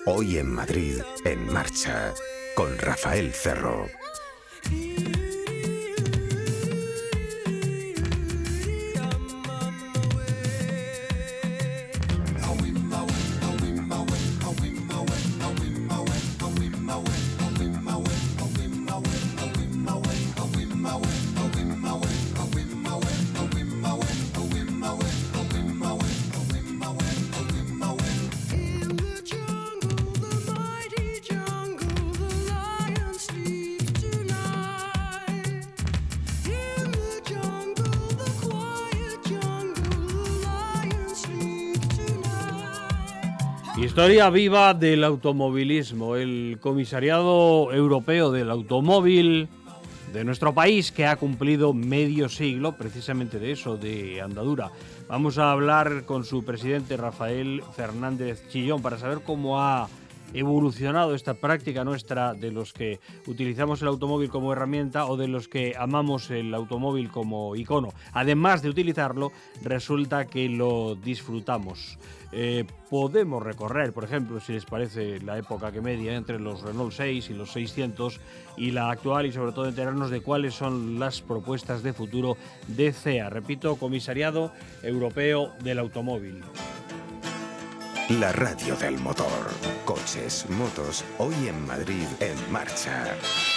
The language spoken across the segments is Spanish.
Hoy en Madrid, en marcha, con Rafael Cerro. Historia viva del automovilismo, el Comisariado Europeo del Automóvil de nuestro país, que ha cumplido medio siglo, precisamente de eso, de andadura. Vamos a hablar con su presidente, Rafael Fernández Chillón, para saber cómo ha evolucionado esta práctica nuestra de los que utilizamos el automóvil como herramienta o de los que amamos el automóvil como icono. Además de utilizarlo, resulta que lo disfrutamos. Podemos recorrer, por ejemplo, si les parece, la época que media entre los Renault 6 y los 600 y la actual, y sobre todo enterarnos de cuáles son las propuestas de futuro de CEA. Repito, Comisariado Europeo del Automóvil. La radio del motor. Coches, motos, hoy en Madrid, en marcha.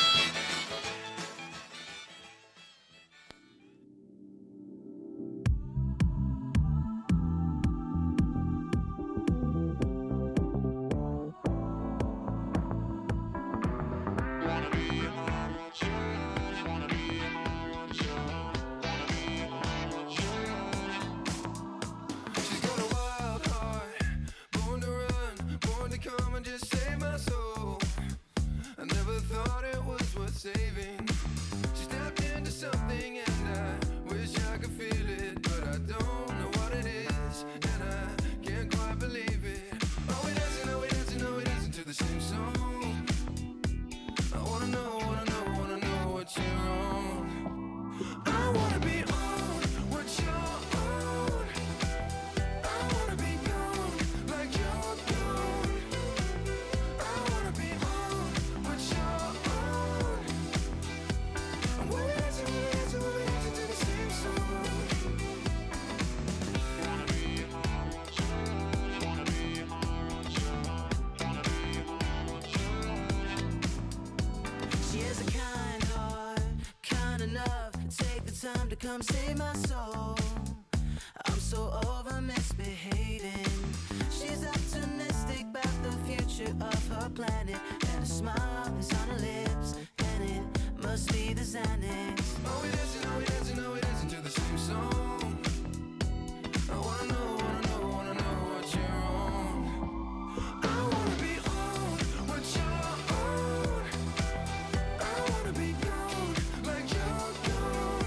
Come save my soul. I'm so over misbehaving. She's optimistic about the future of her planet, and a smile is on her lips, and it must be the Xanax. Oh, we dancing, oh, we dancing, oh, we dancing to the same song. I wanna know what you're on. I wanna be on what you're on. I wanna be gone like you're gone.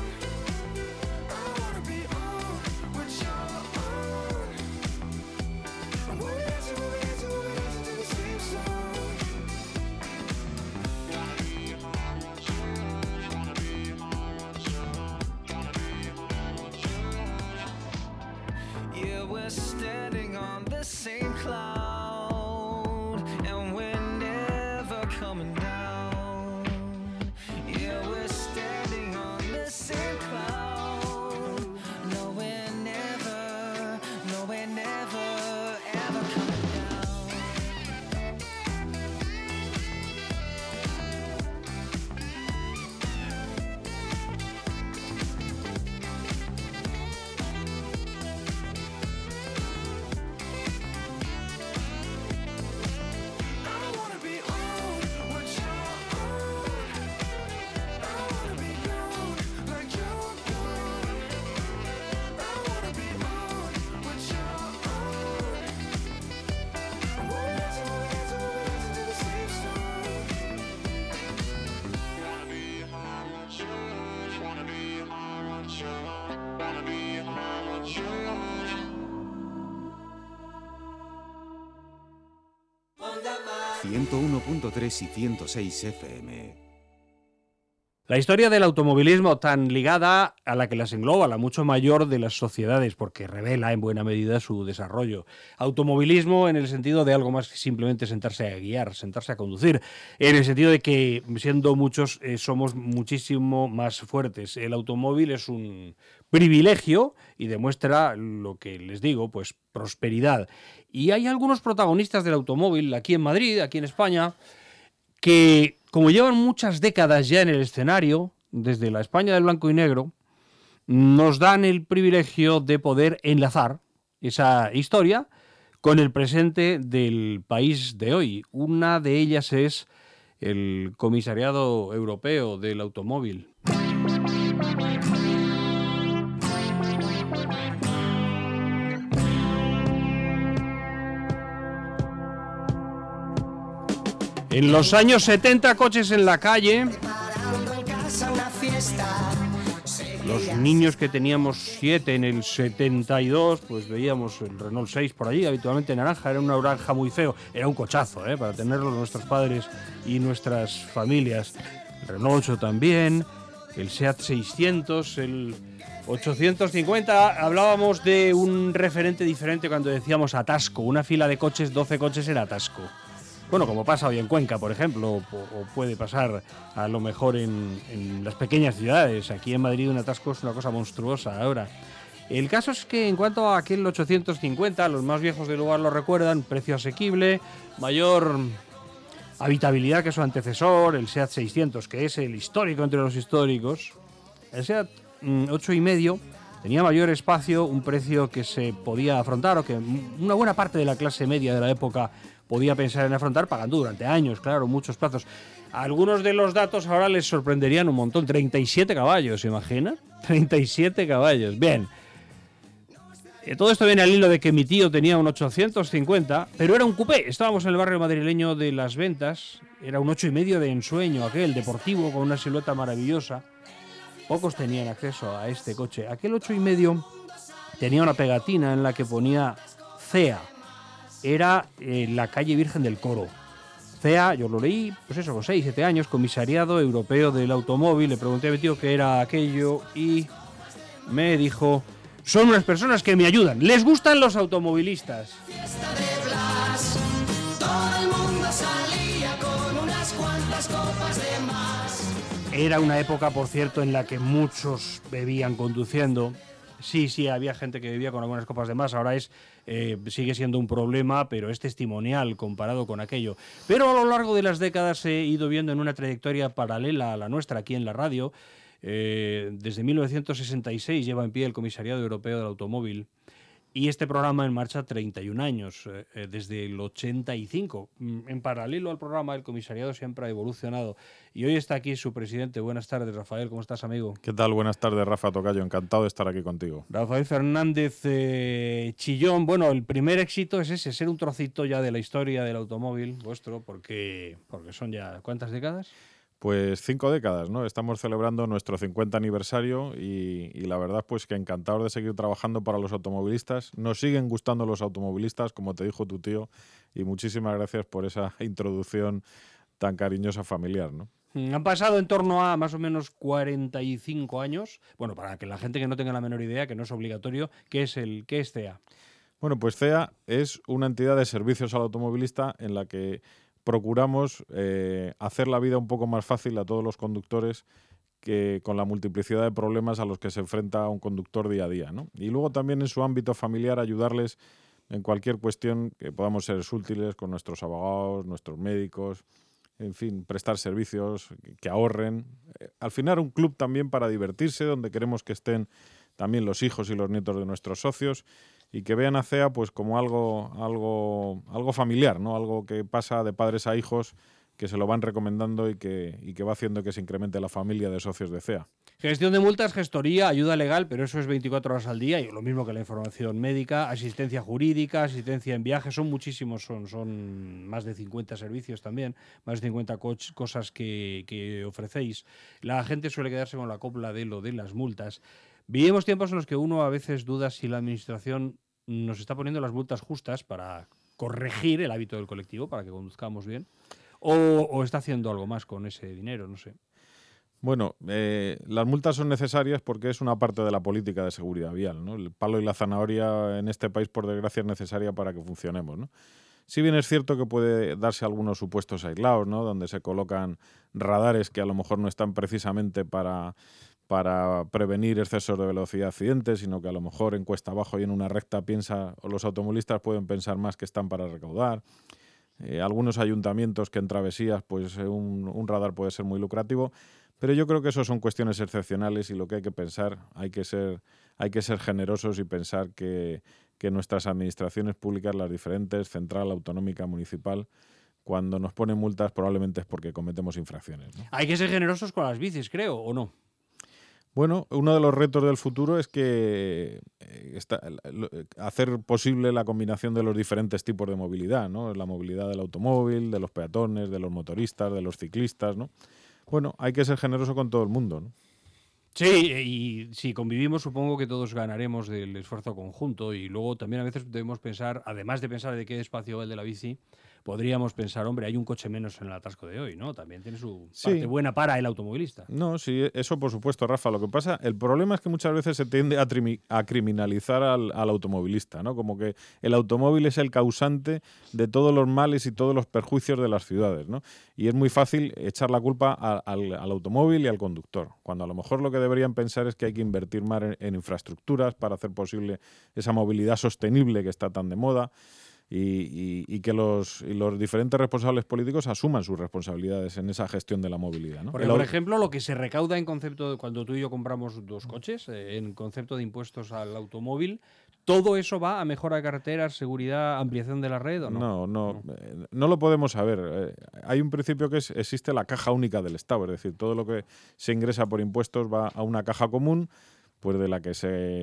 We're standing on the same cloud, and we're never coming down. Yeah, we're standing on the same cloud. No, we're never ever coming down. ...101.3 y 106 FM. La historia del automovilismo, tan ligada a la que las engloba, la mucho mayor de las sociedades, porque revela en buena medida su desarrollo. Automovilismo en el sentido de algo más que simplemente sentarse a guiar, sentarse a conducir, en el sentido de que, siendo muchos, somos muchísimo más fuertes. El automóvil es un privilegio y demuestra lo que les digo, pues prosperidad. Y hay algunos protagonistas del automóvil aquí en Madrid, aquí en España, que, como llevan muchas décadas ya en el escenario, desde la España del blanco y negro, nos dan el privilegio de poder enlazar esa historia con el presente del país de hoy. Una de ellas es el Comisariado Europeo del Automóvil. En los años 70, coches en la calle. Los niños que teníamos 7 en el 72, pues veíamos el Renault 6 por allí, habitualmente naranja, era una naranja muy feo, era un cochazo, para tenerlo nuestros padres y nuestras familias. El Renault 8 también, el Seat 600, el 850, hablábamos de un referente diferente cuando decíamos atasco, una fila de coches, 12 coches era atasco. Bueno, como pasa hoy en Cuenca, por ejemplo, o puede pasar a lo mejor en las pequeñas ciudades. Aquí en Madrid un atasco es una cosa monstruosa ahora. El caso es que en cuanto a aquel 850, los más viejos del lugar lo recuerdan, precio asequible, mayor habitabilidad que su antecesor, el Seat 600, que es el histórico entre los históricos. El Seat 8,5 tenía mayor espacio, un precio que se podía afrontar, o que una buena parte de la clase media de la época podía pensar en afrontar, pagando durante años, claro, muchos plazos. Algunos de los datos ahora les sorprenderían un montón. 37 caballos, ¿se imaginan? 37 caballos. Bien. Todo esto viene al hilo de que mi tío tenía un 850, pero era un coupé. Estábamos en el barrio madrileño de Las Ventas. Era un 8,5 de ensueño, aquel deportivo con una silueta maravillosa. Pocos tenían acceso a este coche. Aquel 8,5 tenía una pegatina en la que ponía CEA. Era la calle Virgen del Coro. CEA, yo lo leí, pues eso, con 6, 7 años, Comisariado Europeo del Automóvil. Le pregunté a mi tío qué era aquello y me dijo: son unas personas que me ayudan. Les gustan los automovilistas. Fiesta de Blas, todo el mundo salía con unas cuantas copas de más. Era una época, por cierto, en la que muchos bebían conduciendo. Sí, había gente que bebía con algunas copas de más. Ahora sigue siendo un problema, pero es testimonial comparado con aquello. Pero a lo largo de las décadas he ido viendo en una trayectoria paralela a la nuestra aquí en la radio. Desde 1966 lleva en pie el Comisariado Europeo del Automóvil. Y este programa en marcha 31 años, desde el 85. En paralelo al programa, el comisariado siempre ha evolucionado. Y hoy está aquí su presidente. Buenas tardes, Rafael. ¿Cómo estás, amigo? ¿Qué tal? Buenas tardes, Rafa Tocayo. Encantado de estar aquí contigo. Rafael Fernández Chillón. Bueno, el primer éxito es ese, ser un trocito ya de la historia del automóvil vuestro, porque son ya, ¿cuántas décadas? Pues 5 décadas, ¿no? Estamos celebrando nuestro 50 aniversario y la verdad pues que encantados de seguir trabajando para los automovilistas. Nos siguen gustando los automovilistas, como te dijo tu tío, y muchísimas gracias por esa introducción tan cariñosa familiar, ¿no? Han pasado en torno a más o menos 45 años. Bueno, para que la gente que no tenga la menor idea, que no es obligatorio, ¿qué es CEA? Bueno, pues CEA es una entidad de servicios al automovilista en la que procuramos hacer la vida un poco más fácil a todos los conductores que con la multiplicidad de problemas a los que se enfrenta un conductor día a día, ¿no? Y luego también en su ámbito familiar ayudarles en cualquier cuestión que podamos ser útiles con nuestros abogados, nuestros médicos, en fin, prestar servicios que ahorren. Al final un club también para divertirse, donde queremos que estén también los hijos y los nietos de nuestros socios, y que vean a CEA pues como algo familiar, ¿no? Algo que pasa de padres a hijos, que se lo van recomendando y que va haciendo que se incremente la familia de socios de CEA. Gestión de multas, gestoría, ayuda legal, pero eso es 24 horas al día, y lo mismo que la información médica, asistencia jurídica, asistencia en viajes, son muchísimos, son más de 50 servicios también, más de 50 cosas que ofrecéis. La gente suele quedarse con la copla de lo de las multas. Vivimos tiempos en los que uno a veces duda si la administración nos está poniendo las multas justas para corregir el hábito del colectivo, para que conduzcamos bien, o está haciendo algo más con ese dinero, no sé. Bueno, las multas son necesarias porque es una parte de la política de seguridad vial, ¿no? El palo y la zanahoria en este país, por desgracia, es necesaria para que funcionemos, ¿no? Si bien es cierto que puede darse algunos supuestos aislados, ¿no? Donde se colocan radares que a lo mejor no están precisamente para prevenir excesos de velocidad, accidentes, sino que a lo mejor en cuesta abajo y en una recta o los automovilistas pueden pensar más que están para recaudar. Algunos ayuntamientos que en travesías, pues un radar puede ser muy lucrativo, pero yo creo que eso son cuestiones excepcionales y lo que hay que pensar, hay que ser generosos y pensar que nuestras administraciones públicas, las diferentes, central, autonómica, municipal, cuando nos ponen multas probablemente es porque cometemos infracciones, ¿no? Hay que ser generosos con las bicis, creo, ¿o no? Bueno, uno de los retos del futuro es que hacer posible la combinación de los diferentes tipos de movilidad, ¿no? La movilidad del automóvil, de los peatones, de los motoristas, de los ciclistas, ¿no? Bueno, hay que ser generoso con todo el mundo, ¿no? Sí, y si convivimos supongo que todos ganaremos del esfuerzo conjunto y luego también a veces debemos pensar, además de pensar de qué espacio va el de la bici, podríamos pensar, hombre, hay un coche menos en el atasco de hoy, ¿no? También tiene su parte buena para el automovilista. No, sí, eso por supuesto, Rafa. Lo que pasa, el problema es que muchas veces se tiende a criminalizar al automovilista, ¿no? Como que el automóvil es el causante de todos los males y todos los perjuicios de las ciudades, ¿no? Y es muy fácil echar la culpa al automóvil y al conductor, cuando a lo mejor lo que deberían pensar es que hay que invertir más en infraestructuras para hacer posible esa movilidad sostenible que está tan de moda. Y que los diferentes responsables políticos asuman sus responsabilidades en esa gestión de la movilidad, ¿no? Por ejemplo, lo que se recauda en concepto de cuando tú y yo compramos dos coches, en concepto de impuestos al automóvil, ¿todo eso va a mejora de carreteras, seguridad, ampliación de la red o no? No lo podemos saber. Hay un principio que existe la caja única del Estado, es decir, todo lo que se ingresa por impuestos va a una caja común, pues de la que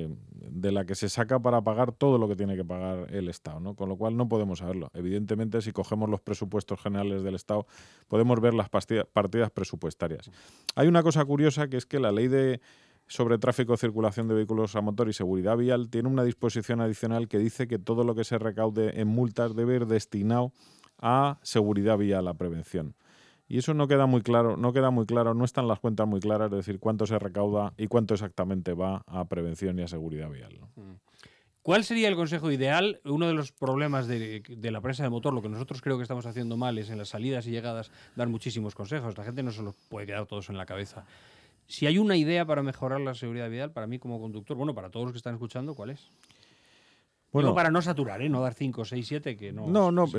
se saca para pagar todo lo que tiene que pagar el Estado, ¿no? Con lo cual no podemos saberlo. Evidentemente, si cogemos los presupuestos generales del Estado, podemos ver las partidas presupuestarias. Hay una cosa curiosa, que es que la ley sobre tráfico, circulación de vehículos a motor y seguridad vial tiene una disposición adicional que dice que todo lo que se recaude en multas debe ir destinado a seguridad vial, a prevención. Y eso no queda muy claro, no están las cuentas muy claras, es decir, cuánto se recauda y cuánto exactamente va a prevención y a seguridad vial, ¿no? ¿Cuál sería el consejo ideal? Uno de los problemas de la prensa de motor, lo que nosotros creo que estamos haciendo mal es en las salidas y llegadas dar muchísimos consejos. La gente no se los puede quedar todos en la cabeza. Si hay una idea para mejorar la seguridad vial, para mí como conductor, bueno, para todos los que están escuchando, ¿cuál es? Bueno, digo para no saturar, no dar 5, 6, 7, que no...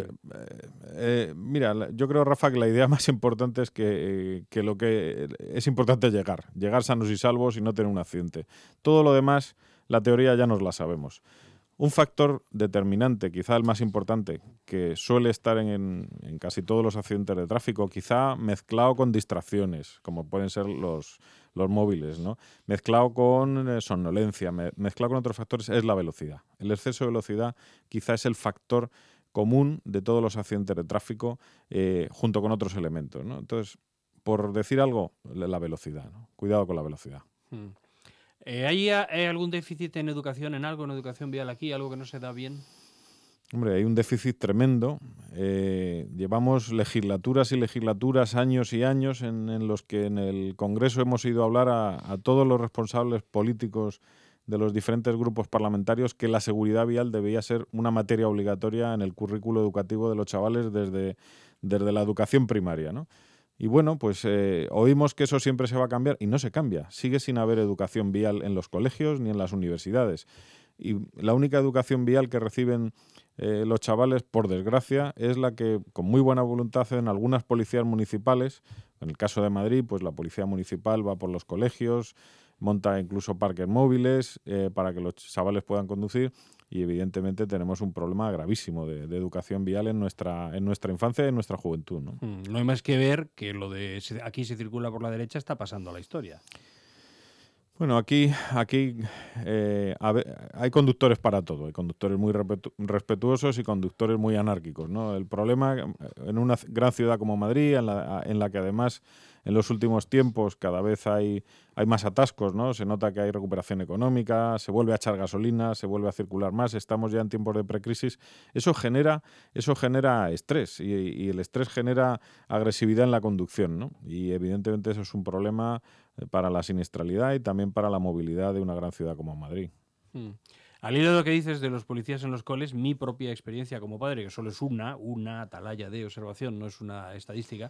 Mira, yo creo, Rafa, que la idea más importante es que lo que es importante es llegar sanos y salvos y no tener un accidente. Todo lo demás, la teoría ya nos la sabemos. Un factor determinante, quizá el más importante, que suele estar en casi todos los accidentes de tráfico, quizá mezclado con distracciones, como pueden ser los móviles, ¿no? Mezclado con somnolencia, mezclado con otros factores, es la velocidad. El exceso de velocidad quizá es el factor común de todos los accidentes de tráfico, junto con otros elementos, ¿no? Entonces, por decir algo, la velocidad, ¿no? Cuidado con la velocidad. ¿Hay algún déficit en educación, en educación vial aquí, algo que no se da bien? Hombre, hay un déficit tremendo. Llevamos legislaturas y legislaturas, años y años, en los que en el Congreso hemos ido a hablar a todos los responsables políticos de los diferentes grupos parlamentarios que la seguridad vial debía ser una materia obligatoria en el currículo educativo de los chavales desde la educación primaria, ¿no? Y bueno, pues oímos que eso siempre se va a cambiar y no se cambia. Sigue sin haber educación vial en los colegios ni en las universidades. Y la única educación vial que reciben los chavales, por desgracia, es la que con muy buena voluntad hacen algunas policías municipales. En el caso de Madrid, pues la policía municipal va por los colegios, monta incluso parques móviles para que los chavales puedan conducir. Y evidentemente tenemos un problema gravísimo de educación vial en nuestra infancia y en nuestra juventud, ¿no? No hay más que ver que lo de aquí se circula por la derecha está pasando a la historia. Bueno, aquí hay conductores para todo. Hay conductores muy respetuosos y conductores muy anárquicos, ¿no? El problema en una gran ciudad como Madrid, en la que además en los últimos tiempos cada vez hay más atascos, ¿no? Se nota que hay recuperación económica, se vuelve a echar gasolina, se vuelve a circular más, estamos ya en tiempos de precrisis. Eso genera estrés y el estrés genera agresividad en la conducción, ¿no? Y evidentemente eso es un problema para la siniestralidad y también para la movilidad de una gran ciudad como Madrid. Al hilo de lo que dices de los policías en los coles, mi propia experiencia como padre, que solo es una atalaya de observación, no es una estadística,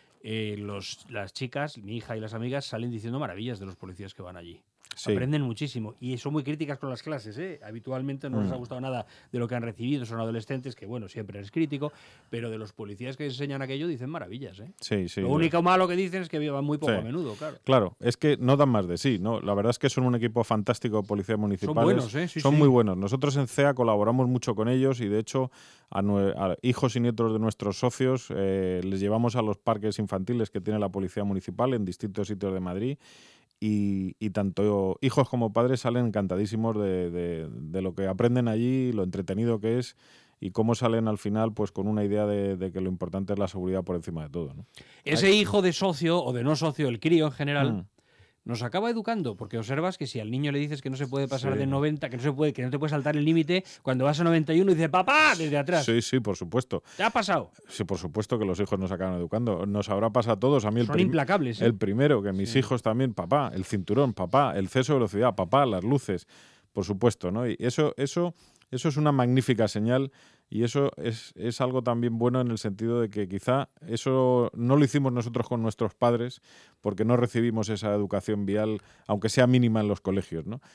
las chicas, mi hija y las amigas salen diciendo maravillas de los policías que van allí. Sí. Aprenden muchísimo y son muy críticas con las clases, ¿eh? Habitualmente no les ha gustado nada de lo que han recibido, son adolescentes, que bueno, siempre eres crítico, pero de los policías que enseñan aquello dicen maravillas, ¿eh? Sí, sí. Lo único malo que dicen es que van muy poco Sí. a menudo, claro. Claro, es que no dan más de sí, ¿no? La verdad es que son un equipo fantástico de policías municipales. Son buenos, ¿eh? Sí, son sí. muy buenos. Nosotros en CEA colaboramos mucho con ellos y de hecho a hijos y nietos de nuestros socios les llevamos a los parques infantiles que tiene la policía municipal en distintos sitios de Madrid. Y tanto hijos como padres salen encantadísimos de lo que aprenden allí, lo entretenido que es y cómo salen al final pues con una idea de que lo importante es la seguridad por encima de todo, ¿no? Ese hijo de socio o de no socio, el crío en general, nos acaba educando, porque observas que si al niño le dices que no se puede pasar Sí. de 90, que no te puede saltar el límite, cuando vas a 91 dice ¡papá! Desde atrás. Sí, sí, por supuesto. ¿Te ha pasado? Sí, por supuesto que los hijos nos acaban educando. Nos habrá pasado a todos. A mí Son implacables, ¿eh? el primero, que mis hijos también, papá, el cinturón, papá, el exceso de velocidad, papá, las luces, por supuesto, ¿no? Y eso es una magnífica señal y eso es algo también bueno en el sentido de que quizá eso no lo hicimos nosotros con nuestros padres porque no recibimos esa educación vial, aunque sea mínima en los colegios, ¿no?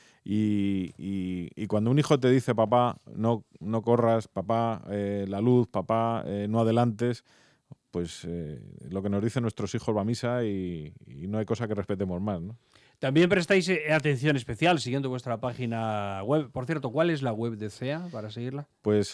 Y cuando un hijo te dice, papá, no corras, papá, la luz, papá, no adelantes, pues lo que nos dicen nuestros hijos va a misa y no hay cosa que respetemos más, ¿no? También prestáis atención especial siguiendo vuestra página web. Por cierto, ¿cuál es la web de CEA para seguirla? Pues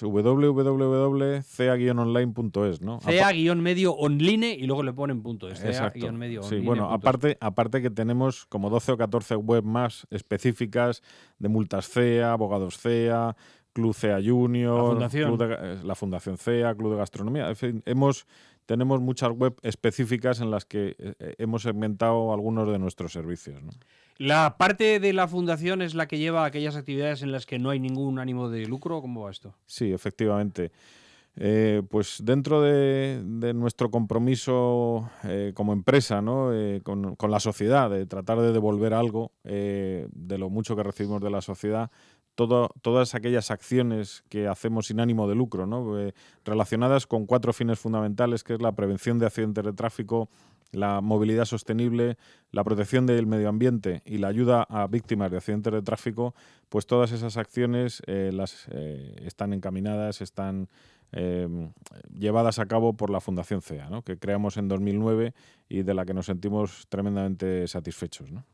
www.cea-online.es, ¿no? CEA-medio online y luego le ponen .es. Exacto. CEA-medio Sí, online bueno, punto es. aparte que tenemos como 12 o 14 web más específicas de multas CEA, abogados CEA, Club CEA Junior, La Fundación. la Fundación CEA, Club de Gastronomía. En fin, tenemos muchas web específicas en las que hemos segmentado algunos de nuestros servicios, ¿no? ¿La parte de la fundación es la que lleva aquellas actividades en las que no hay ningún ánimo de lucro? ¿Cómo va esto? Sí, efectivamente. Pues dentro de nuestro compromiso como empresa, ¿no? Con la sociedad, de tratar de devolver algo de lo mucho que recibimos de la sociedad, todas aquellas acciones que hacemos sin ánimo de lucro, ¿no? Relacionadas con 4 fines fundamentales, que es la prevención de accidentes de tráfico, la movilidad sostenible, la protección del medio ambiente y la ayuda a víctimas de accidentes de tráfico, pues todas esas acciones están encaminadas, están llevadas a cabo por la Fundación CEA, ¿no? Que creamos en 2009 y de la que nos sentimos tremendamente satisfechos, ¿no?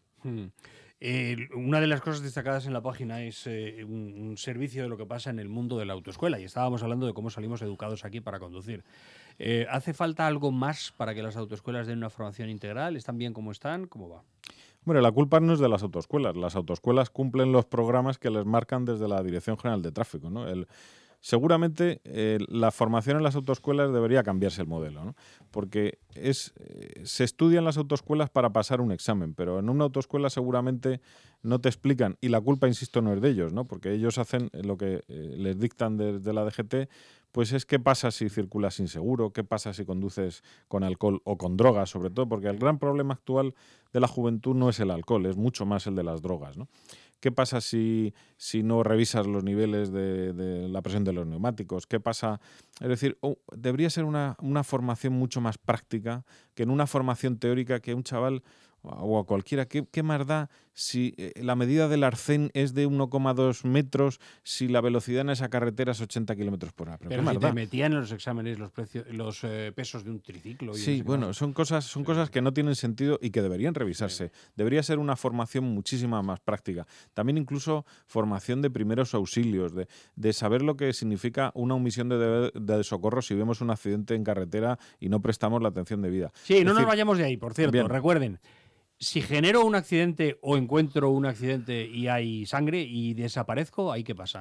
Una de las cosas destacadas en la página es un servicio de lo que pasa en el mundo de la autoescuela y estábamos hablando de cómo salimos educados aquí para conducir. ¿Hace falta algo más para que las autoescuelas den una formación integral? ¿Están bien como están? ¿Cómo va? Bueno, la culpa no es de las autoescuelas. Las autoescuelas cumplen los programas que les marcan desde la Dirección General de Tráfico, ¿no? Seguramente la formación en las autoescuelas debería cambiarse el modelo, ¿no? Porque se estudian las autoescuelas para pasar un examen, pero en una autoescuela seguramente no te explican, y la culpa, insisto, no es de ellos, ¿no? Porque ellos hacen lo que les dictan desde la DGT, pues es qué pasa si circulas inseguro, qué pasa si conduces con alcohol o con drogas, sobre todo, porque el gran problema actual de la juventud no es el alcohol, es mucho más el de las drogas, ¿no? ¿Qué pasa si no revisas los niveles de la presión de los neumáticos? ¿Qué pasa? Es decir, debería ser una formación mucho más práctica que en una formación teórica que un chaval o a cualquiera. ¿Qué más da si la medida del arcén es de 1,2 metros si la velocidad en esa carretera es 80 kilómetros por hora? Pero ¿qué si más te da? metían en los exámenes los pesos de un triciclo. Y Sí, bueno, son cosas que no tienen sentido y que deberían revisarse. Sí. Debería ser una formación muchísima más práctica. También incluso formación de primeros auxilios, de saber lo que significa una omisión de socorro si vemos un accidente en carretera y no prestamos la atención debida. Sí, no nos vayamos de ahí, por cierto. Bien. Recuerden, si genero un accidente o encuentro un accidente y hay sangre y desaparezco, ¿ahí qué pasa?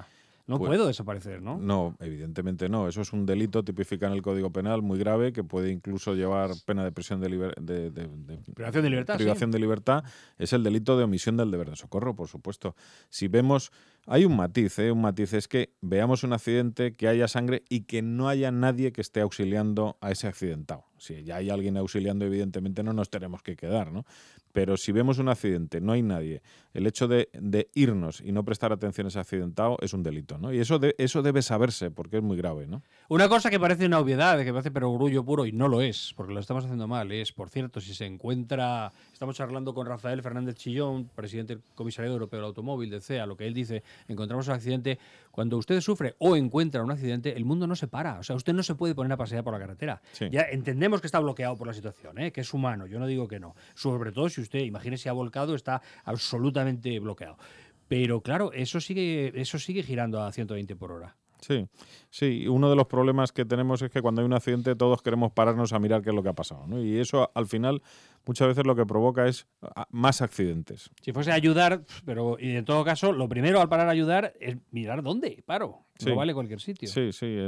No Pues, puedo desaparecer, ¿no? No, evidentemente no. Eso es un delito tipificado en el Código Penal muy grave que puede incluso llevar pena de prisión de Privación de libertad, privación de libertad. Es el delito de omisión del deber de socorro, por supuesto. Si vemos, hay un matiz, es que veamos un accidente, que haya sangre y que no haya nadie que esté auxiliando a ese accidentado. Si ya hay alguien auxiliando, evidentemente no nos tenemos que quedar, ¿no? Pero si vemos un accidente, no hay nadie, el hecho de irnos y no prestar atención a ese accidentado es un delito, ¿no? Y eso debe saberse porque es muy grave, ¿no? Una cosa que parece una obviedad, que parece perogrullo puro, y no lo es, porque lo estamos haciendo mal, es, por cierto, si se encuentra... Estamos charlando con Rafael Fernández Chillón, presidente del Comisariado Europeo del Automóvil, de CEA, lo que él dice, encontramos un accidente. Cuando usted sufre o encuentra un accidente, el mundo no se para. O sea, usted no se puede poner a pasear por la carretera. Sí. Ya entendemos que está bloqueado por la situación, que es humano, yo no digo que no. Sobre todo si usted, imagínese, ha volcado, está absolutamente bloqueado. Pero claro, eso sigue girando a 120 por hora. Sí. Uno de los problemas que tenemos es que cuando hay un accidente todos queremos pararnos a mirar qué es lo que ha pasado, ¿no? Y eso al final muchas veces lo que provoca es más accidentes. Si fuese a ayudar, pero y en todo caso, lo primero al parar a ayudar es mirar dónde paro. Sí. No vale cualquier sitio. Sí.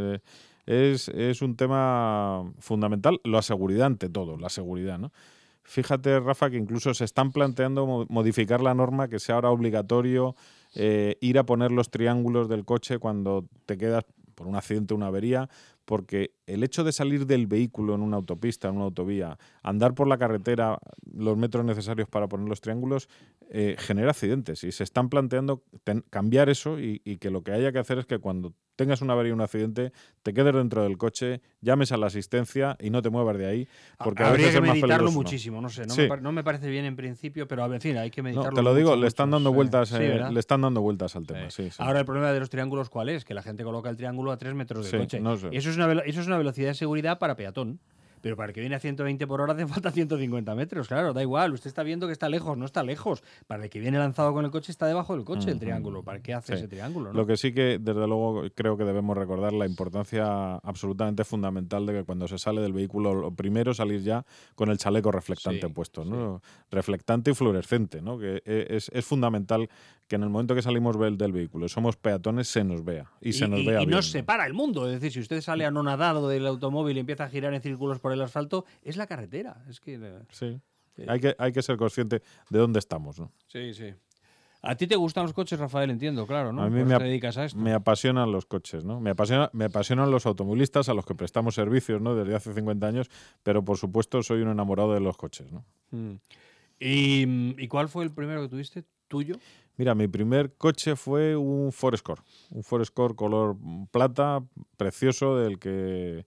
Es un tema fundamental, la seguridad ante todo, la seguridad, ¿no? Fíjate, Rafa, que incluso se están planteando modificar la norma, que sea ahora obligatorio ir a poner los triángulos del coche cuando te quedas por un accidente o una avería, porque el hecho de salir del vehículo en una autopista, en una autovía, andar por la carretera los metros necesarios para poner los triángulos, genera accidentes. Y se están planteando cambiar eso y que lo que haya que hacer es que cuando tengas una avería o un accidente, te quedes dentro del coche, llames a la asistencia y no te muevas de ahí, porque habría a veces que es más meditarlo peligroso, muchísimo, no sé, Sí. no me parece bien en principio, pero en fin, hay que meditarlo. No, te lo digo, mucho, le están mucho, dando sí. vueltas, Sí, ¿verdad? le están dando vueltas al tema. Sí. Ahora el problema de los triángulos, ¿cuál es? Que la gente coloca el triángulo a 3 metros del Sí, coche. no sé. Eso es una velocidad de seguridad para peatón. Pero para el que viene a 120 por hora hace falta 150 metros, claro, da igual. Usted está viendo que está lejos, no está lejos. Para el que viene lanzado con el coche está debajo del coche el triángulo. ¿Para qué hace ese triángulo? ¿No? Lo que sí que, desde luego, creo que debemos recordar la importancia absolutamente fundamental de que cuando se sale del vehículo, lo primero salir ya con el chaleco reflectante puesto, ¿no? Reflectante y fluorescente, ¿no? Que es fundamental que en el momento que salimos del vehículo, somos peatones, se nos vea. Y se nos vea y bien, nos separa el mundo. Es decir, si usted sale anonadado del automóvil y empieza a girar en círculos por el asfalto, es la carretera. Es que... Sí. Hay que ser consciente de dónde estamos, ¿no? Sí. ¿A ti te gustan los coches, Rafael? Entiendo, claro, ¿no? A mí Por eso te dedicas a esto. me apasionan los coches, ¿no? Me apasionan los automovilistas a los que prestamos servicios, ¿no? Desde hace 50 años, pero por supuesto soy un enamorado de los coches, ¿no? ¿Y cuál fue el primero que tuviste, tuyo? Mira, mi primer coche fue un Ford Escort color plata, precioso, del que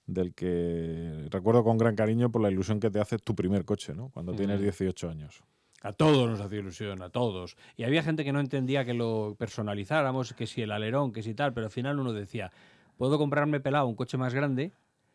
recuerdo con gran cariño por la ilusión que te hace tu primer coche, ¿no? Cuando tienes 18 años. A todos nos hacía ilusión, a todos. Y había gente que no entendía que lo personalizáramos, que si el alerón, que si tal, pero al final uno decía, puedo comprarme pelado un coche más grande,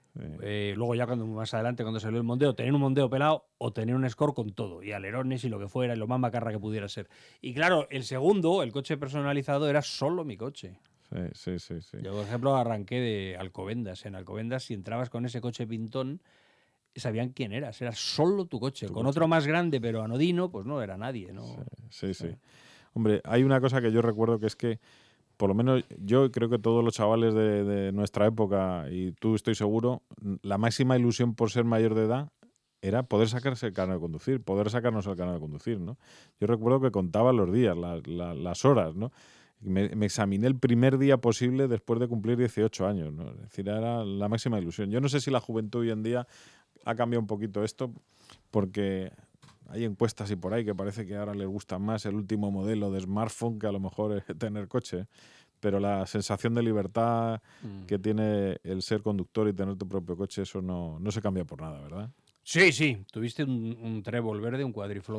luego ya más adelante cuando salió el Mondeo, tener un Mondeo pelado o tener un Escort con todo, y alerones y lo que fuera, y lo más macarra que pudiera ser. Y claro, el segundo, el coche personalizado, era solo mi coche. Sí. Yo, por ejemplo, arranqué de Alcobendas. En Alcobendas, si entrabas con ese coche pintón, sabían quién eras. Era solo tu coche. Con otro más grande, pero anodino, pues no era nadie, ¿no? Sí. Hombre, hay una cosa que yo recuerdo que es que, por lo menos yo creo que todos los chavales de nuestra época, y tú estoy seguro, la máxima ilusión por ser mayor de edad era poder sacarse el carnet de conducir, poder sacarnos el carnet de conducir, ¿no? Yo recuerdo que contaba los días, las horas, ¿no? Me examiné el primer día posible después de cumplir 18 años, ¿no? Es decir, era la máxima ilusión. Yo no sé si la juventud hoy en día ha cambiado un poquito esto, porque hay encuestas y por ahí que parece que ahora les gusta más el último modelo de smartphone que a lo mejor tener coche. Pero la sensación de libertad que tiene el ser conductor y tener tu propio coche, eso no se cambia por nada, ¿verdad? Sí. Tuviste un trébol verde, un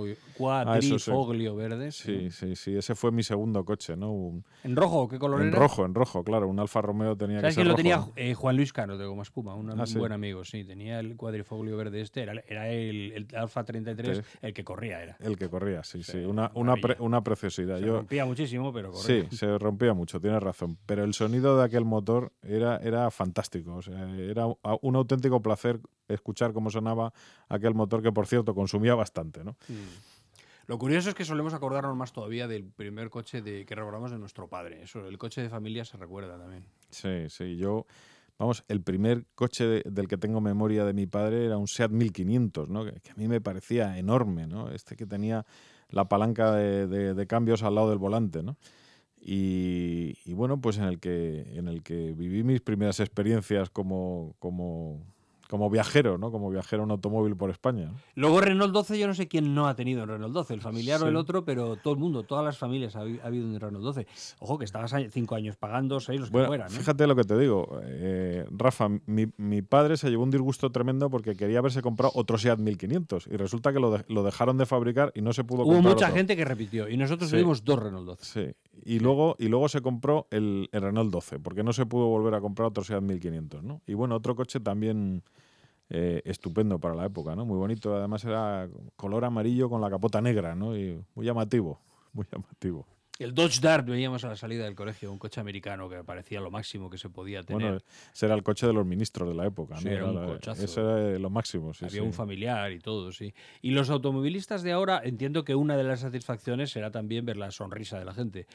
cuadrifoglio verde. Sí. Ese fue mi segundo coche, ¿no? ¿En rojo? ¿Qué color era? En rojo, claro. Un Alfa Romeo tenía que ser ¿Sabes quién lo rojo, tenía? ¿no? Juan Luis Cano, de Goma Espuma, un ¿sí? buen amigo, sí. Tenía el cuadrifoglio verde este, era el Alfa 33, el que corría era. El que corría, sí. Maravilla. Una preciosidad. Se rompía muchísimo, pero corría. Sí, se rompía mucho, tienes razón. Pero el sonido de aquel motor era fantástico. O sea, era un auténtico placer escuchar cómo sonaba aquel motor, que por cierto consumía bastante, ¿no? Lo curioso es que solemos acordarnos más todavía del primer coche que recordamos de nuestro padre. Eso, el coche de familia se recuerda también. Sí, sí. Vamos, el primer coche del que tengo memoria de mi padre era un Seat 1500, ¿no? Que a mí me parecía enorme, ¿no? Que tenía la palanca de cambios al lado del volante, ¿no? Y bueno, pues en el que viví mis primeras experiencias como viajero, ¿no? Como viajero en automóvil por España, ¿no? Luego Renault 12, yo no sé quién no ha tenido un Renault 12, el familiar o el Sí. otro, pero todo el mundo, todas las familias ha habido un Renault 12. Ojo, que estabas 5 años pagando, 6 los que Bueno, fueran, ¿eh? fíjate lo que te digo, Rafa, mi padre se llevó un disgusto tremendo porque quería haberse comprado otro Seat 1500 y resulta que lo dejaron de fabricar y no se pudo Hubo comprar mucha otro. gente que repitió y nosotros Sí. tuvimos 2 Renault 12. Sí, y luego se compró el Renault 12 porque no se pudo volver a comprar otro Seat 1500, ¿no? Y bueno, otro coche también estupendo para la época, ¿no? Muy bonito, además era color amarillo con la capota negra, ¿no? Y muy llamativo, muy llamativo. El Dodge Dart veíamos a la salida del colegio, un coche americano que parecía lo máximo que se podía tener. Bueno, ese era el coche de los ministros de la época, Sí, ¿no? era un cochazo. Ese era lo máximo, sí, Había sí. un familiar y todo, sí. Y los automovilistas de ahora, entiendo que una de las satisfacciones será también ver la sonrisa de la gente.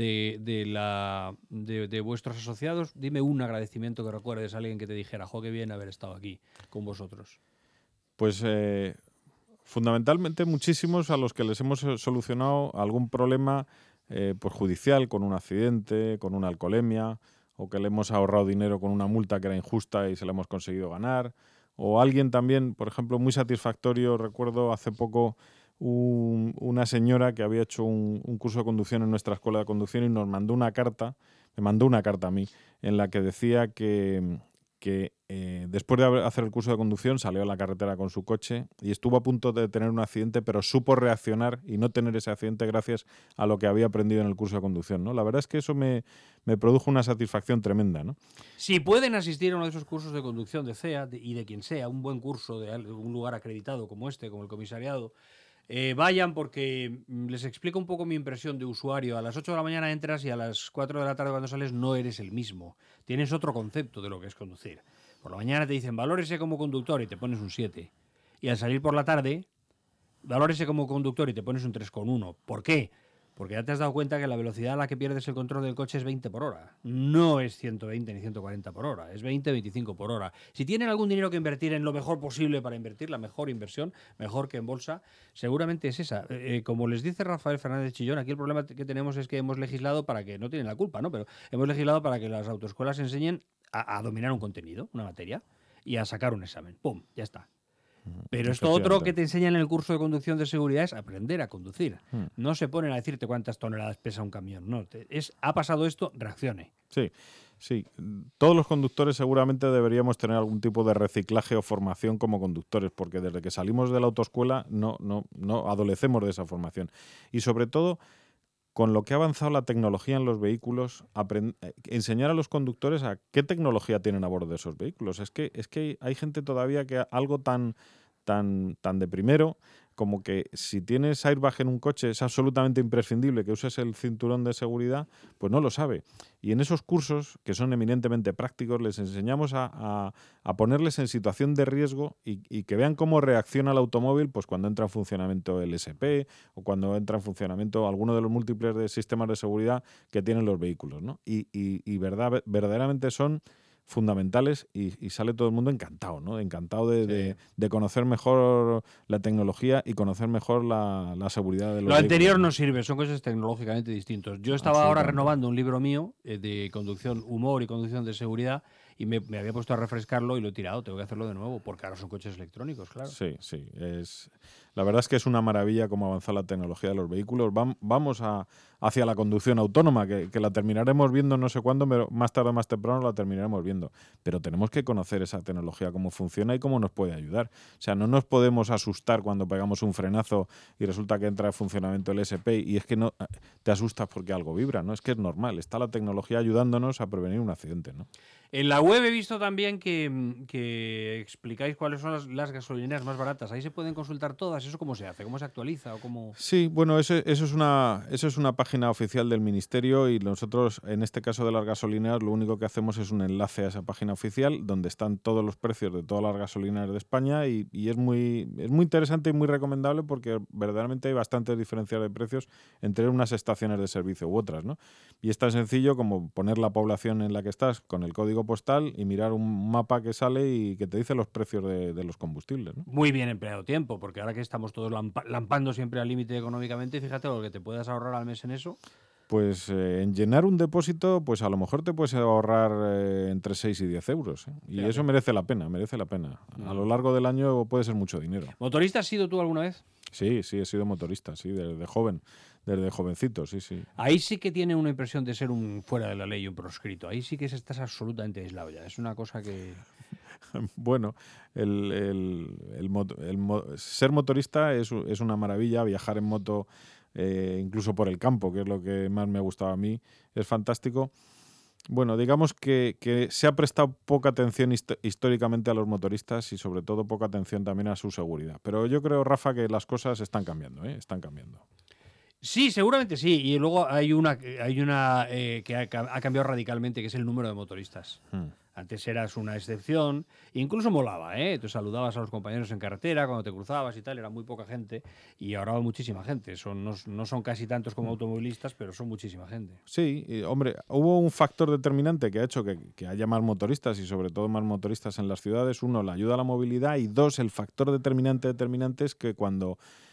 De vuestros asociados, dime un agradecimiento que recuerdes a alguien que te dijera, jo, qué bien haber estado aquí con vosotros. Pues fundamentalmente muchísimos a los que les hemos solucionado algún problema pues judicial, con un accidente, con una alcoholemia, o que le hemos ahorrado dinero con una multa que era injusta y se la hemos conseguido ganar, o alguien también, por ejemplo, muy satisfactorio, recuerdo hace poco una señora que había hecho un curso de conducción en nuestra escuela de conducción y me mandó una carta a mí, en la que decía que después de hacer el curso de conducción salió a la carretera con su coche y estuvo a punto de tener un accidente, pero supo reaccionar y no tener ese accidente gracias a lo que había aprendido en el curso de conducción, ¿no? La verdad es que eso me produjo una satisfacción tremenda, ¿no? Si pueden asistir a uno de esos cursos de conducción de CEA y de quien sea, un buen curso de un lugar acreditado como este, como el comisariado, vayan porque les explico un poco mi impresión de usuario. A las 8 de la mañana entras y a las 4 de la tarde cuando sales no eres el mismo. Tienes otro concepto de lo que es conducir. Por la mañana te dicen valórese como conductor y te pones un 7. Y al salir por la tarde, valórese como conductor y te pones un 3,1. ¿Por qué? Porque ya te has dado cuenta que la velocidad a la que pierdes el control del coche es 20 por hora. No es 120 ni 140 por hora, es 20, 25 por hora. Si tienen algún dinero que invertir en lo mejor posible para invertir, la mejor inversión, mejor que en bolsa, seguramente es esa. Como les dice Rafael Fernández Chillón, aquí el problema que tenemos es que hemos legislado para que, no tienen la culpa, ¿no? Pero hemos legislado para que las autoescuelas enseñen a dominar un contenido, una materia, y a sacar un examen. ¡Pum! Ya está. Pero esto otro que te enseñan en el curso de conducción de seguridad es aprender a conducir. No se ponen a decirte cuántas toneladas pesa un camión. No, ha pasado esto, reaccione. Sí, sí. Todos los conductores seguramente deberíamos tener algún tipo de reciclaje o formación como conductores, porque desde que salimos de la autoescuela no adolecemos de esa formación. Y sobre todo, con lo que ha avanzado la tecnología en los vehículos, enseñar a los conductores a qué tecnología tienen a bordo de esos vehículos. Es que hay gente todavía que algo tan de primero como que si tienes airbag en un coche es absolutamente imprescindible que uses el cinturón de seguridad, pues no lo sabe. Y en esos cursos, que son eminentemente prácticos, les enseñamos a ponerles en situación de riesgo y que vean cómo reacciona el automóvil pues cuando entra en funcionamiento el SP o cuando entra en funcionamiento alguno de los múltiples de sistemas de seguridad que tienen los vehículos, ¿no? Y verdaderamente son fundamentales y sale todo el mundo encantado, ¿no? Encantado de conocer mejor la tecnología y conocer mejor la seguridad de los Lo anterior vehículos. no sirve, son cosas tecnológicamente distintos. Yo estaba ahora renovando un libro mío de conducción, humor y conducción de seguridad y me había puesto a refrescarlo y lo he tirado. Tengo que hacerlo de nuevo porque ahora son coches electrónicos, claro. Sí, sí. La verdad es que es una maravilla cómo avanza la tecnología de los vehículos. Vamos hacia la conducción autónoma, que la terminaremos viendo no sé cuándo, pero más tarde o más temprano la terminaremos viendo. Pero tenemos que conocer esa tecnología, cómo funciona y cómo nos puede ayudar. O sea, no nos podemos asustar cuando pegamos un frenazo y resulta que entra en funcionamiento el SP y es que no te asustas porque algo vibra, ¿no? Es que es normal. Está la tecnología ayudándonos a prevenir un accidente, ¿no? En la web he visto también que explicáis cuáles son las gasolineras más baratas. Ahí se pueden consultar todas. ¿Eso cómo se hace? ¿Cómo se actualiza? ¿O cómo... Sí, bueno, eso es una página oficial del Ministerio y nosotros, en este caso de las gasolineras, lo único que hacemos es un enlace a esa página oficial donde están todos los precios de todas las gasolineras de España y es muy interesante y muy recomendable porque verdaderamente hay bastantes diferencias de precios entre unas estaciones de servicio u otras, ¿no? Y es tan sencillo como poner la población en la que estás con el código postal y mirar un mapa que sale y que te dice los precios de los combustibles, ¿no? Muy bien empleado tiempo, porque ahora que estamos todos lampando siempre al límite económicamente, fíjate lo que te puedas ahorrar al mes en eso. Pues en llenar un depósito, pues a lo mejor te puedes ahorrar entre 6 y 10 euros. Y Fíjate. eso merece la pena. A lo largo del año puede ser mucho dinero. ¿Motorista has sido tú alguna vez? Sí, he sido motorista, sí, desde joven, desde jovencito, sí. Ahí sí que tiene una impresión de ser un fuera de la ley, un proscrito. Ahí sí que estás absolutamente aislado ya. Es una cosa que... Bueno, ser motorista es una maravilla, viajar en moto incluso por el campo, que es lo que más me ha gustado a mí, es fantástico. Bueno, digamos que se ha prestado poca atención históricamente a los motoristas y sobre todo poca atención también a su seguridad. Pero yo creo, Rafa, que las cosas están cambiando, están cambiando. Sí, seguramente sí. Y luego hay una que ha cambiado radicalmente, que es el número de motoristas. Antes eras una excepción, incluso molaba, ¿eh? Tú saludabas a los compañeros en carretera cuando te cruzabas y tal, era muy poca gente, y ahora va muchísima gente. No son casi tantos como automovilistas, pero son muchísima gente. Sí, hombre, hubo un factor determinante que ha hecho que haya más motoristas y sobre todo más motoristas en las ciudades. Uno, la ayuda a la movilidad y dos, el factor determinante es que cuando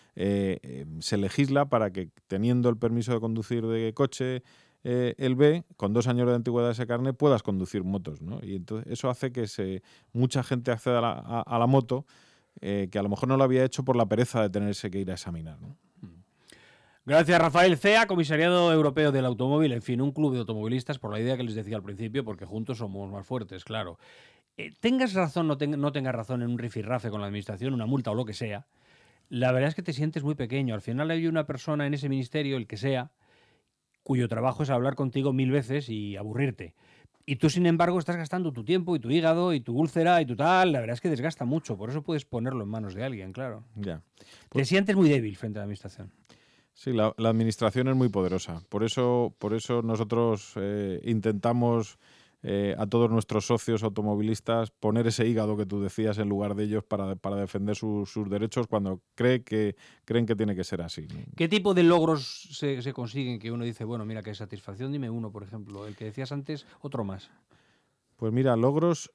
se legisla para que teniendo el permiso de conducir de coche el B, con 2 años de antigüedad de ese carnet, puedas conducir motos, ¿no? Y entonces eso hace que mucha gente acceda a la moto que a lo mejor no lo había hecho por la pereza de tenerse que ir a examinar, ¿no? Gracias, Rafael Cea, Comisariado Europeo del Automóvil. En fin, un club de automovilistas, por la idea que les decía al principio, porque juntos somos más fuertes, claro. Tengas razón, no tengas razón en un rifirrafe con la administración, una multa o lo que sea, la verdad es que te sientes muy pequeño. Al final hay una persona en ese ministerio, el que sea, cuyo trabajo es hablar contigo 1000 veces y aburrirte. Y tú, sin embargo, estás gastando tu tiempo y tu hígado y tu úlcera y tu tal. La verdad es que desgasta mucho. Por eso puedes ponerlo en manos de alguien, claro. Ya. Te sientes muy débil frente a la administración. Sí, la administración es muy poderosa. Por eso nosotros intentamos a todos nuestros socios automovilistas poner ese hígado que tú decías en lugar de ellos para defender sus derechos cuando creen que tiene que ser así, ¿no? ¿Qué tipo de logros se consiguen que uno dice, bueno, mira, qué satisfacción? Dime uno, por ejemplo. El que decías antes, otro más. Pues mira, logros.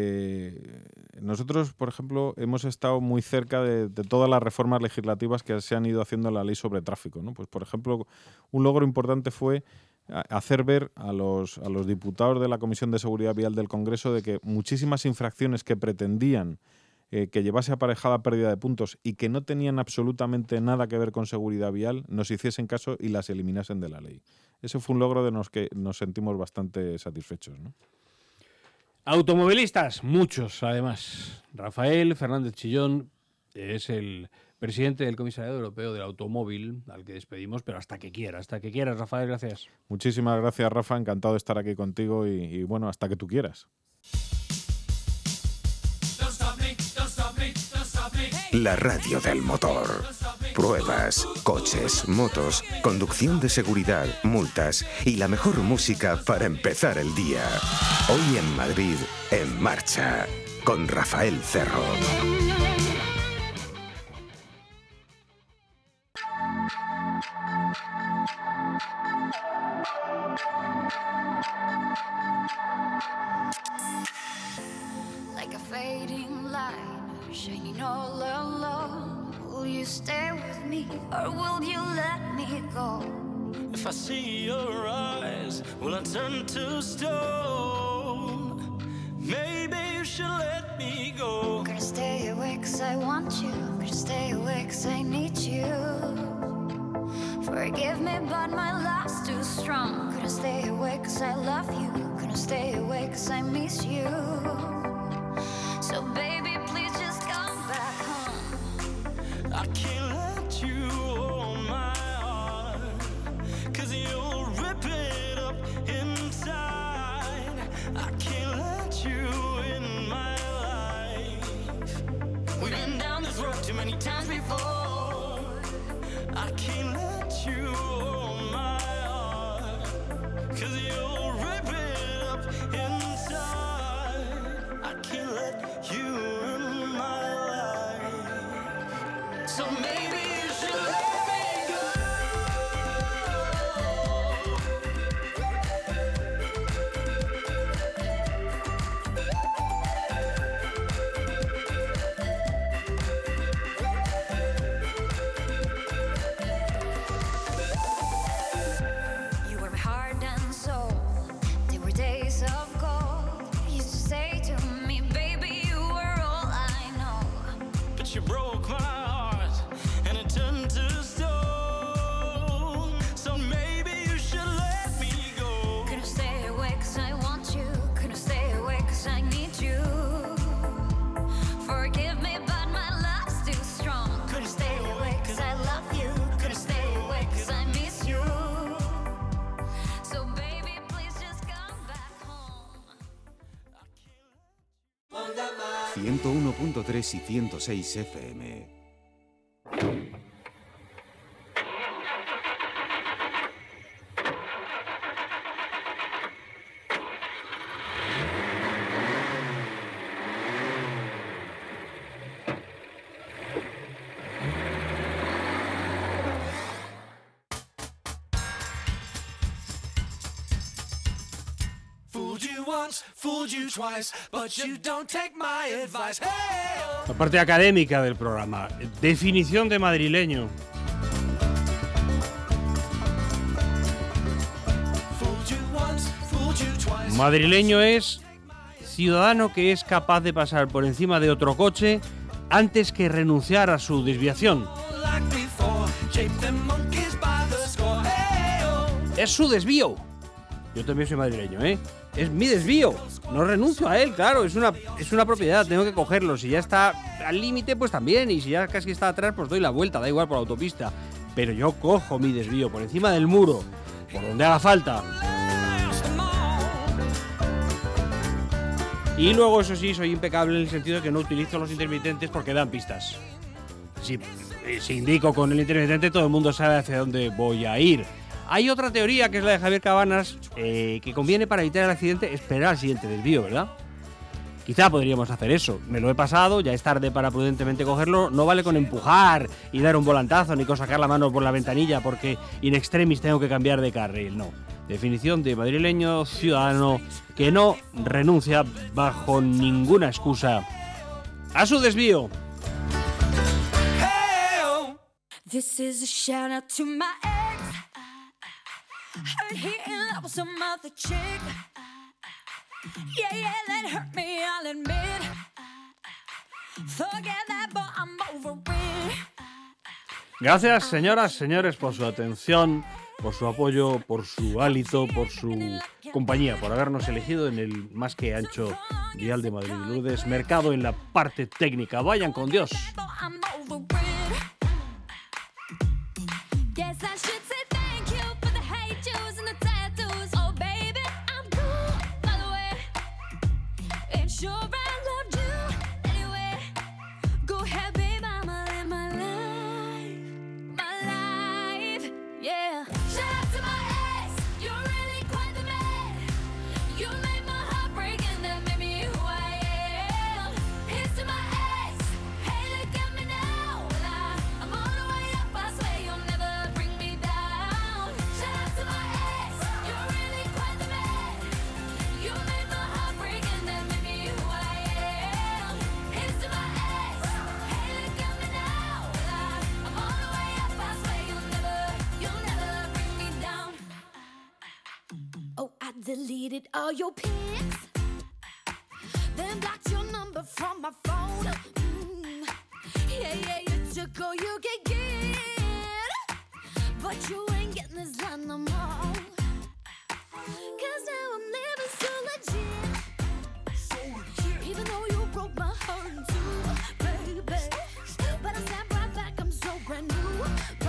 Nosotros, por ejemplo, hemos estado muy cerca de todas las reformas legislativas que se han ido haciendo en la ley sobre tráfico, ¿no? Pues, por ejemplo, un logro importante fue hacer ver a los diputados de la Comisión de Seguridad Vial del Congreso de que muchísimas infracciones que pretendían que llevase aparejada pérdida de puntos y que no tenían absolutamente nada que ver con seguridad vial, nos hiciesen caso y las eliminasen de la ley. Ese fue un logro de los que nos sentimos bastante satisfechos, ¿no? Automovilistas, muchos además. Rafael Fernández Chillón es el presidente del Comisariado Europeo del Automóvil, al que despedimos, pero hasta que quieras, Rafael, gracias. Muchísimas gracias, Rafa, encantado de estar aquí contigo y bueno, hasta que tú quieras. La radio del motor. Pruebas, coches, motos, conducción de seguridad, multas y la mejor música para empezar el día. Hoy en Madrid, En Marcha, con Rafael Cerro. Like a fading light, shining all alone. Will you stay with me, or will you let me go? If I see your eyes, will I turn to stone? Maybe you should let me go. I'm gonna stay awake 'cause I want you. I'm gonna stay awake 'cause I need you. Forgive me, but my love's too strong. Gonna stay awake 'cause I love you. Gonna stay awake 'cause I miss you. So baby, please just come back home. I can't let you hold my heart, 'cause you'll rip it up inside. I can't let 101.3 y 106 FM. La parte académica del programa. Definición de madrileño. Madrileño es ciudadano que es capaz de pasar por encima de otro coche antes que renunciar a su desviación. Es su desvío. Yo también soy madrileño, ¿eh? Es mi desvío. No renuncio a él, claro. Es una propiedad, tengo que cogerlo. Si ya está al límite, pues también. Y si ya casi está atrás, pues doy la vuelta, da igual por la autopista. Pero yo cojo mi desvío por encima del muro, por donde haga falta. Y luego, eso sí, soy impecable en el sentido de que no utilizo los intermitentes porque dan pistas. Si indico con el intermitente, todo el mundo sabe hacia dónde voy a ir. Hay otra teoría, que es la de Javier Cabanas, que conviene para evitar el accidente esperar al siguiente desvío, ¿verdad? Quizá podríamos hacer eso. Me lo he pasado, ya es tarde para prudentemente cogerlo. No vale con empujar y dar un volantazo ni con sacar la mano por la ventanilla porque in extremis tengo que cambiar de carril. No. Definición de madrileño, ciudadano que no renuncia bajo ninguna excusa a su desvío. This is a shout out to my ex. Heard he in love with some other chick. Yeah, that hurt me, I'll admit. Forget that, but I'm over it. Gracias, señoras, señores, por su atención, por su apoyo, por su hálito, por su compañía, por habernos elegido en el más que ancho Dial de Madrid. Lourdes Mercado en la parte técnica. Vayan con Dios. Deleted all your pics, then blocked your number from my phone. Yeah, you took all you could get, but you ain't getting this line no more. Cause now I'm living so legit, even though you broke my heart in two, baby. But I snap right back, I'm so brand new.